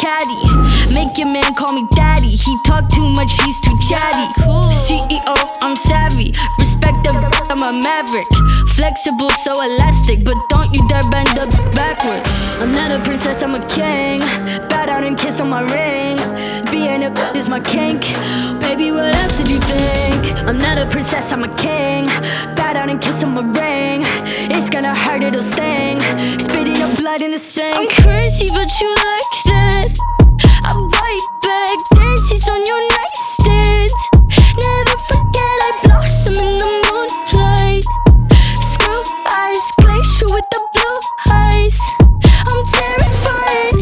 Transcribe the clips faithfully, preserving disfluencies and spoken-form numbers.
caddy. Make your man call me daddy. He talk too much, he's too chatty. C E O, I'm savvy. Respect the I'm a maverick. Flexible, so elastic, but don't you dare bend up backwards. I'm not a princess, I'm a king. Bow down and kiss on my ring. Being a is my kink. Baby, what else did you think? I'm not a princess, I'm a king. Bow down and kiss on my ring. It's gonna hurt, it'll sting. Spitting up blood in the sink. I'm crazy, but you like that. I bite back, dances on your nightstand. Never forget I blossom in the moonlight. Screw eyes, glacier with the blue eyes. I'm terrified.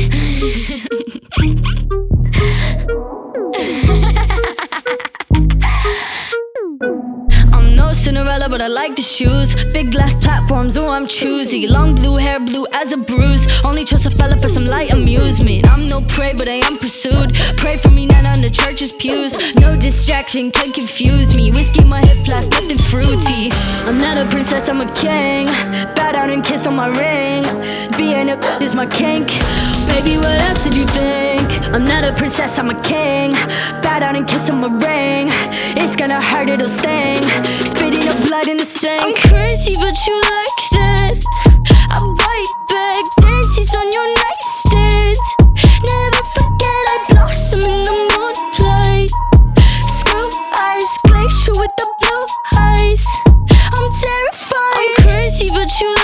I'm no Cinderella, but I like the shoes. Big glass platforms, oh I'm choosy. Long blue hair, blue as a bruise. Only trust a fella for some light amusement. I'm no prey, but I am pursued. Pray for me, not on the church's pews. No distraction can confuse me. Whiskey my hip flask, nothing fruity. I'm not a princess, I'm a king. Bow down and kiss on my ring. Being a is my kink. Baby, what else did you think? I'm not a princess, I'm a king. Bow down and kiss on my ring. It's gonna hurt, it'll sting. Spitting up blood in the sink. I'm crazy, but you like that. I bite back, dances on your nightstand. Never forget I blossom in the moonlight. Screw eyes, glacier with the blue eyes. I'm terrified. I'm crazy, but you